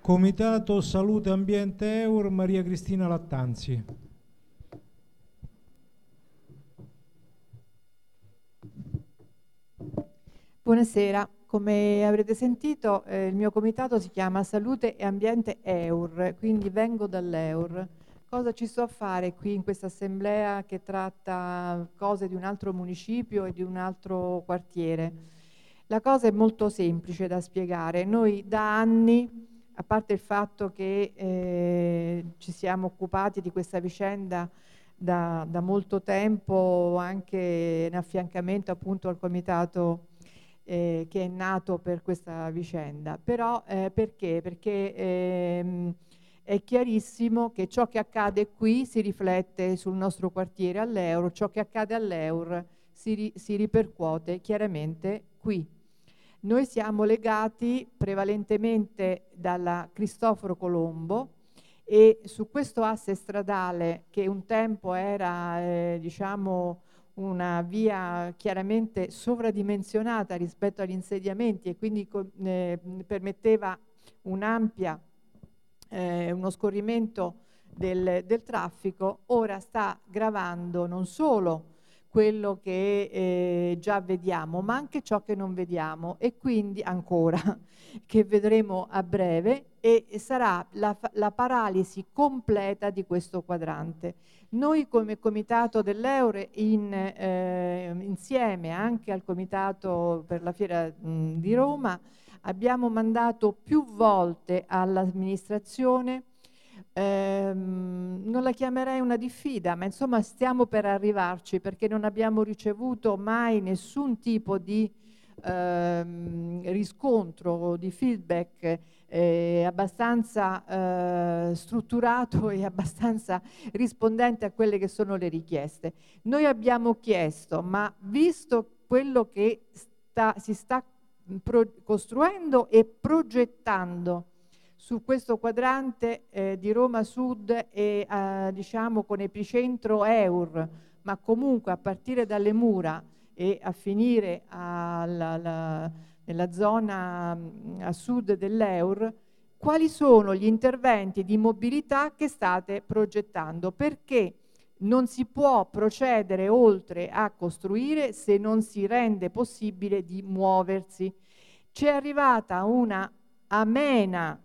Comitato Salute Ambiente Eur, Maria Cristina Lattanzi. Buonasera, come avrete sentito il mio comitato si chiama Salute e Ambiente Eur, quindi vengo dall'Eur. Cosa ci sto a fare qui in questa assemblea che tratta cose di un altro municipio e di un altro quartiere? La cosa è molto semplice da spiegare. Noi da anni, a parte il fatto che ci siamo occupati di questa vicenda da molto tempo, anche in affiancamento appunto al comitato che è nato per questa vicenda. Però perché? Perché è chiarissimo che ciò che accade qui si riflette sul nostro quartiere all'Eur, ciò che accade all'Eur si ripercuote chiaramente qui. Noi siamo legati prevalentemente dalla Cristoforo Colombo e su questo asse stradale, che un tempo era diciamo una via chiaramente sovradimensionata rispetto agli insediamenti e quindi permetteva un'ampia uno scorrimento del traffico, ora sta gravando non solo quello che già vediamo, ma anche ciò che non vediamo e quindi ancora che vedremo a breve, e sarà la paralisi completa di questo quadrante. Noi come Comitato dell'Eure insieme anche al Comitato per la Fiera di Roma abbiamo mandato più volte all'amministrazione, non la chiamerei una diffida, ma insomma stiamo per arrivarci perché non abbiamo ricevuto mai nessun tipo di riscontro, di feedback abbastanza strutturato e abbastanza rispondente a quelle che sono le richieste. Noi abbiamo chiesto, ma visto quello che si sta costruendo e progettando su questo quadrante di Roma Sud e diciamo con epicentro Eur, ma comunque a partire dalle mura e a finire nella zona a sud dell'Eur, quali sono gli interventi di mobilità che state progettando? Perché non si può procedere oltre a costruire se non si rende possibile di muoversi. Ci è arrivata una amena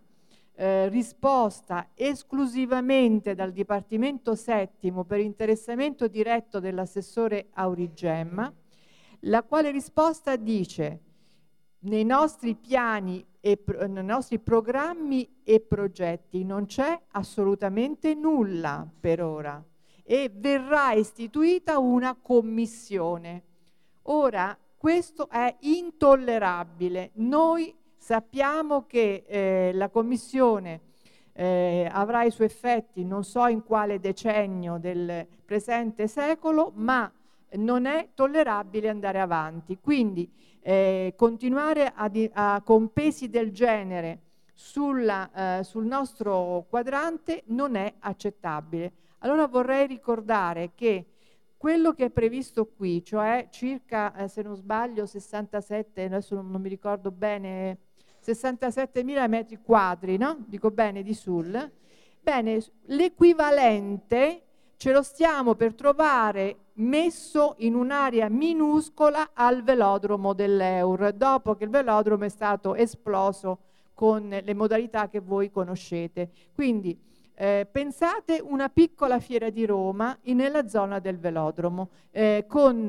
risposta esclusivamente dal Dipartimento Settimo per interessamento diretto dell'assessore Aurigemma, la quale risposta dice: nei nostri piani e nei nostri programmi e progetti non c'è assolutamente nulla per ora e verrà istituita una commissione. Ora, questo è intollerabile. Noi sappiamo che la commissione avrà i suoi effetti, non so in quale decennio del presente secolo, ma non è tollerabile andare avanti. Quindi continuare con pesi del genere sul nostro quadrante non è accettabile. Allora vorrei ricordare che quello che è previsto qui, cioè circa, se non sbaglio, 67, adesso non mi ricordo bene, 67.000 metri quadri, no? Dico bene, di SUL. Bene, l'equivalente ce lo stiamo per trovare messo in un'area minuscola al velodromo dell'Eur, dopo che il velodromo è stato esploso con le modalità che voi conoscete. Quindi pensate una piccola fiera di Roma nella zona del velodromo con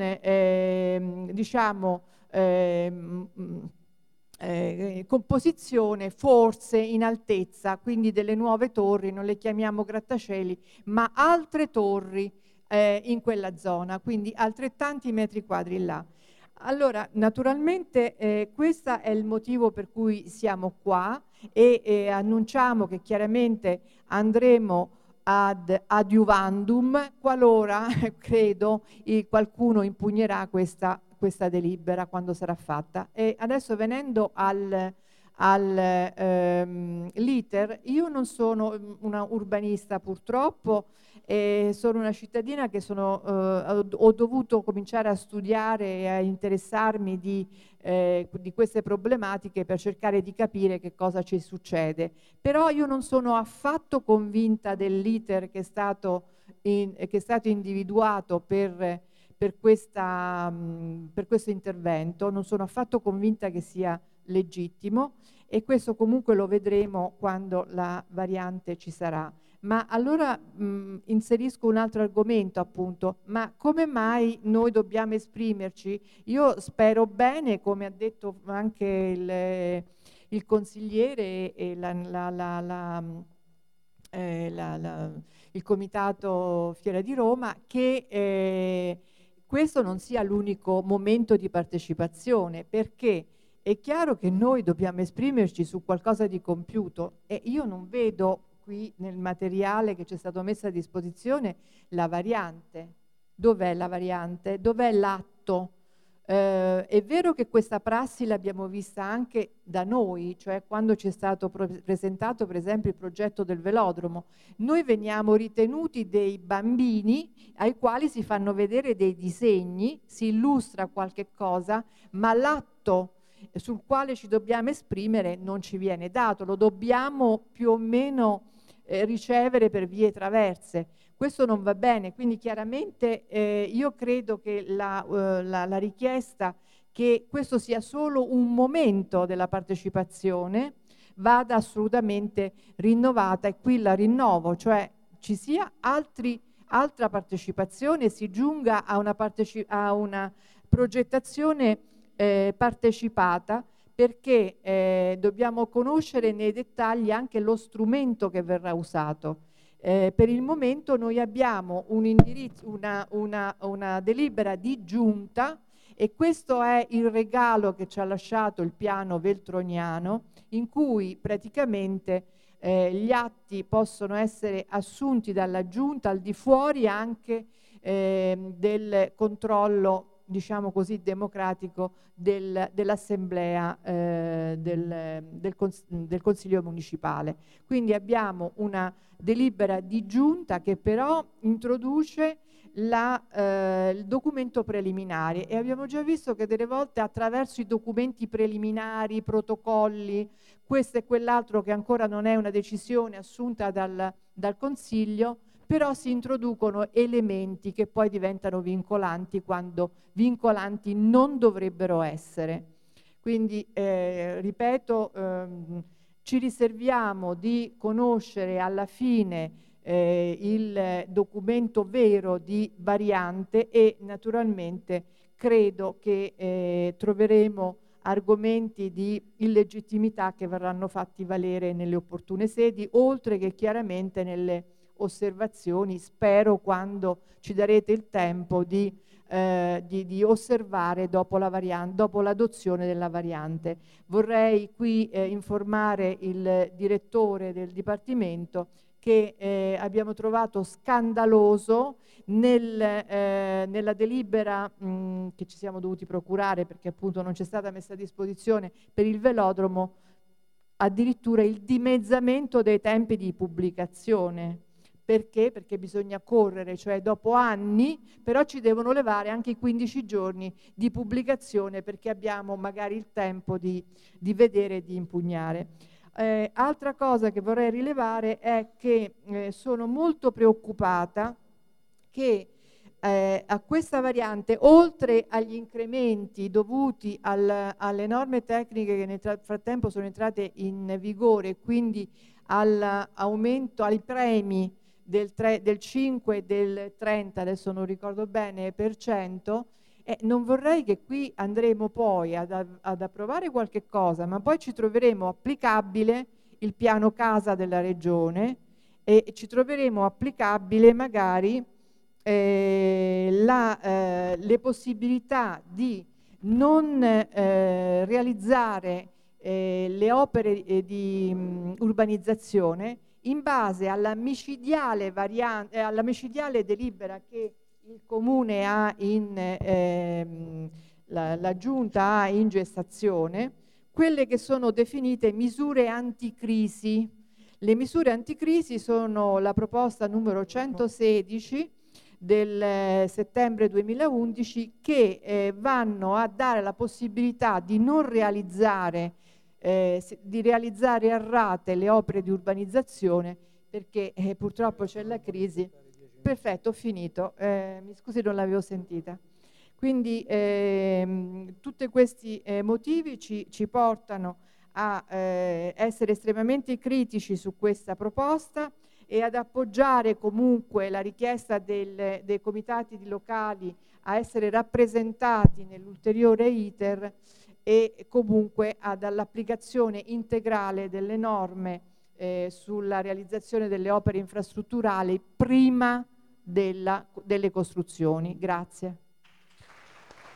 diciamo composizione forse in altezza, quindi delle nuove torri, non le chiamiamo grattacieli, ma altre torri in quella zona, quindi altrettanti metri quadri là. Allora, naturalmente questo è il motivo per cui siamo qua e annunciamo che chiaramente andremo ad adiuvandum qualora, credo, qualcuno impugnerà questa delibera quando sarà fatta. E adesso venendo l'iter, io non sono una urbanista purtroppo, sono una cittadina che ho dovuto cominciare a studiare e a interessarmi di queste problematiche per cercare di capire che cosa ci succede. Però io non sono affatto convinta dell'iter che è stato individuato per questo intervento, non sono affatto convinta che sia legittimo, e questo comunque lo vedremo quando la variante ci sarà. Ma allora inserisco un altro argomento, appunto, ma come mai noi dobbiamo esprimerci? Io spero bene, come ha detto anche il consigliere e il comitato Fiera di Roma, che questo non sia l'unico momento di partecipazione, perché è chiaro che noi dobbiamo esprimerci su qualcosa di compiuto, e io non vedo qui nel materiale che ci è stato messo a disposizione la variante. Dov'è la variante? Dov'è l'atto? È vero che questa prassi l'abbiamo vista anche da noi, cioè quando ci è stato presentato per esempio il progetto del velodromo. Noi veniamo ritenuti dei bambini ai quali si fanno vedere dei disegni, si illustra qualche cosa, ma l'atto sul quale ci dobbiamo esprimere non ci viene dato, lo dobbiamo più o meno ricevere per vie traverse. Questo non va bene, quindi chiaramente io credo che la richiesta che questo sia solo un momento della partecipazione vada assolutamente rinnovata, e qui la rinnovo, cioè ci sia altra partecipazione, si giunga a una progettazione partecipata, perché dobbiamo conoscere nei dettagli anche lo strumento che verrà usato. Per il momento noi abbiamo un indirizzo, una delibera di giunta, e questo è il regalo che ci ha lasciato il piano veltroniano, in cui praticamente gli atti possono essere assunti dalla giunta al di fuori anche del controllo, diciamo così, democratico dell'assemblea del consiglio municipale. Quindi abbiamo una delibera di giunta che però introduce il documento preliminare, e abbiamo già visto che delle volte attraverso i documenti preliminari, i protocolli, questo e quell'altro, che ancora non è una decisione assunta dal Consiglio, però si introducono elementi che poi diventano vincolanti quando vincolanti non dovrebbero essere. Quindi, ripeto, ci riserviamo di conoscere alla fine il documento vero di variante, e naturalmente credo che troveremo argomenti di illegittimità che verranno fatti valere nelle opportune sedi, oltre che chiaramente nelle osservazioni, spero, quando ci darete il tempo di osservare dopo l'adozione della variante. Vorrei qui informare il direttore del Dipartimento che abbiamo trovato scandaloso nella delibera che ci siamo dovuti procurare, perché appunto non c'è stata messa a disposizione per il velodromo, addirittura il dimezzamento dei tempi di pubblicazione. Perché? Perché bisogna correre, cioè dopo anni, però ci devono levare anche i 15 giorni di pubblicazione, perché abbiamo magari il tempo di vedere e di impugnare. Altra cosa che vorrei rilevare è che sono molto preoccupata che a questa variante, oltre agli incrementi dovuti alle norme tecniche che nel frattempo sono entrate in vigore, quindi all'aumento, ai premi del 5 e del 30, adesso non ricordo bene, per cento, non vorrei che qui andremo poi ad approvare qualche cosa, ma poi ci troveremo applicabile il piano casa della regione, e ci troveremo applicabile magari le possibilità di non realizzare le opere di urbanizzazione in base alla micidiale delibera che il Comune ha la Giunta ha in gestazione, quelle che sono definite misure anticrisi. Le misure anticrisi sono la proposta numero 116 del settembre 2011, che vanno a dare la possibilità di non realizzare, di realizzare a rate le opere di urbanizzazione, perché purtroppo c'è la crisi. Perfetto, ho finito. Mi scusi, non l'avevo sentita. Quindi tutti questi motivi ci portano a essere estremamente critici su questa proposta e ad appoggiare comunque la richiesta dei comitati locali a essere rappresentati nell'ulteriore iter e comunque all'applicazione integrale delle norme sulla realizzazione delle opere infrastrutturali prima delle costruzioni. Grazie.